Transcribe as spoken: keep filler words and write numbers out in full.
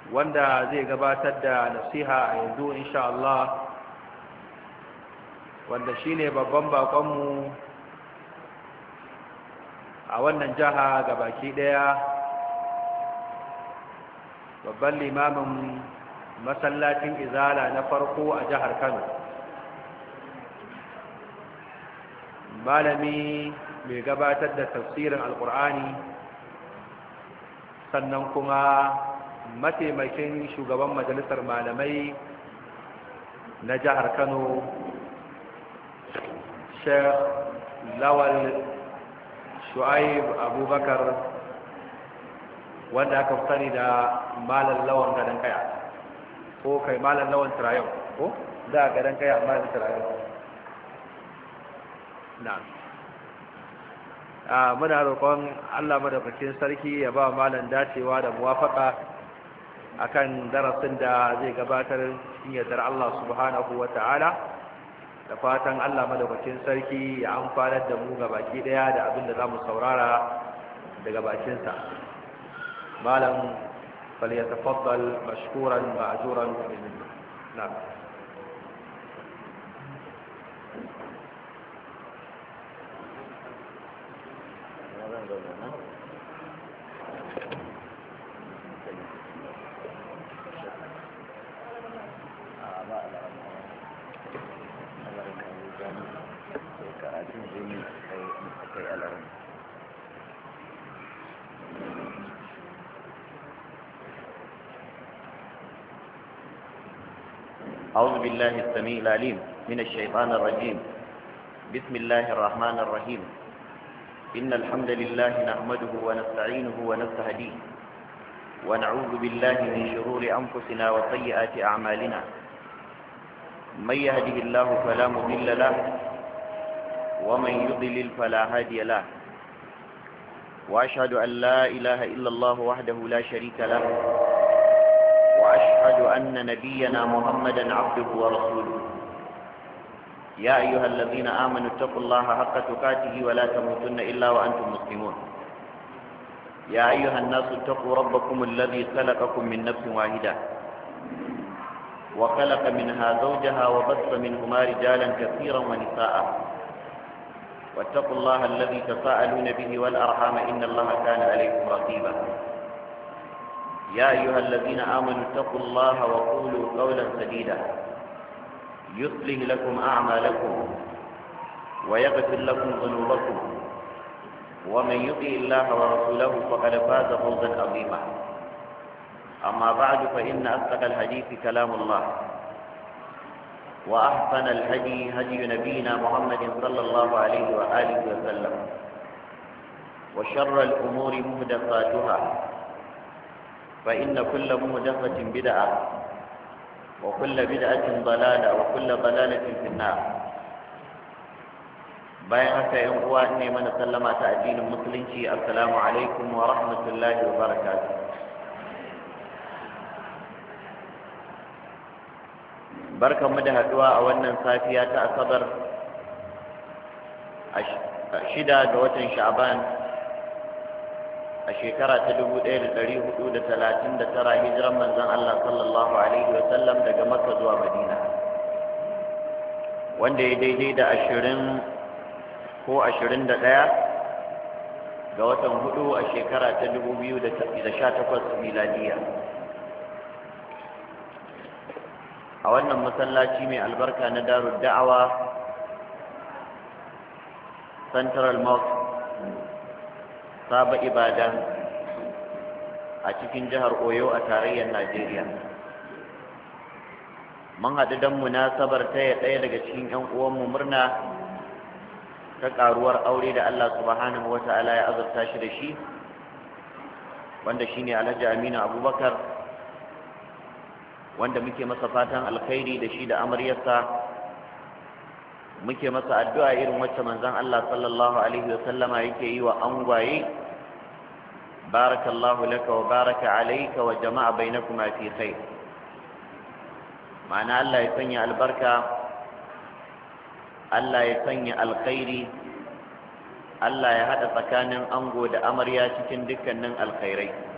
wanda zai gabatar da nasiha a yanzu insha Allah, wanda shine babban bakonmu a wannan jaha gabaki daya, babban limamin masallacin izala na farko a jihar Kano, malami mai gabatar da tafsirin alkur'ani, sannan kuma mataimakin shugaban majalisar malamai na jihar Kano, Sheikh Lawal Shu'aib Abubakar, wanda aka sani da Malam Lawan Gadan Kaya, ko kai Malam Lawan Tirayon, ko da Gadan Kaya Malam Tirayon. Na'am. Ah, muna roƙon Allah madaukakin sarki ya ba malam dacewa da muwafaka akan darasin da zai gabatar cikin yardar Allah subhanahu wata'ala. Da fatan Allah madaukakin sarki ya amfanar da mu ga baki daya da abin da zamu saurara daga bakin sa. Malam falyatafaddal mashkuran ma'juran minna. Na'am. أعوذ بالله السميع العليم من الشيطان الرجيم. بسم الله الرحمن الرحيم. إن الحمد لله نحمده ونستعينه ونستهديه ونعوذ بالله من شرور أنفسنا وسيئات أعمالنا. من يهده الله فلا مضل له ومن يضلل فلا هادي له، وأشهد أن لا إله إلا الله وحده لا شريك له، وأشهد أن نبينا محمدا عبده ورسوله. يا أيها الذين آمنوا اتقوا الله حق تقاته ولا تموتن إلا وأنتم مسلمون. يا أيها الناس اتقوا ربكم الذي خلقكم من نفس واحدة وخلق منها زوجها وبث منهما رجالا كثيرا ونساء، واتقوا الله الذي تساءلون به والأرحام إن الله كان عليكم رقيبا. يا أيها الذين آمنوا اتقوا الله وقولوا قولا سديدا يصلح لكم أعمالكم ويغفر لكم ذنوبكم، ومن يطع الله ورسوله فقد فاز فوزا عظيما. أما بعد، فإن أصدق الحديث كلام الله، وأحسن الهدي هدي نبينا محمد صلى الله عليه وآله وسلم، وشر الأمور محدثاتها، فإن كل محدثة بدعة، وكل بدعة ضلالة، وكل ضلالة في النار. bayan haka yan uwa ne mana sallama ta addinin musulunci. Assalamu alaikum wa rahmatullahi wa barakatuh. Barkanmu da haduwa a wannan safiya ta Asabar shida ga watan Sha'ban a shekara ta dubu ɗaya da ɗari hudu da talatin da tara hijiran manzon Allah sallallahu alaihi wa sallam daga Makka zuwa Madina, wanda ya daidai da ashirin ko ashirin da ɗaya ga watan hudu a shekara ta dubu biyu da sha takwas miladiya. A wannan masallaci mai albarka na Darud Da'awa Central Mosque, Saba Ibadan, a cikin jihar Oyo a tarayyar Najeriya. Mun haɗu don munasabar taya ɗaya daga cikin 'yan uwanmu murna ta ƙaruwar aure da Allah subhanahu wa ta'ala ya azurta shi da shi, wanda shine Alhaji Aminu Abubakar, wanda muke masa fatan alkhairi da shi da amaryarsa. Muke masa addu'a irin wacce manzon Allah sallallahu alaihi wa sallama yake yi wa angwaye: barakallahu laka wa baraka alayka wa jama'a bainakuma fi khair. ma'ana Allah ya sanya albarka, Allah ya sanya alkhairi, Allah ya hada tsakanin ango da amarya cikin dukkanin alkhairai.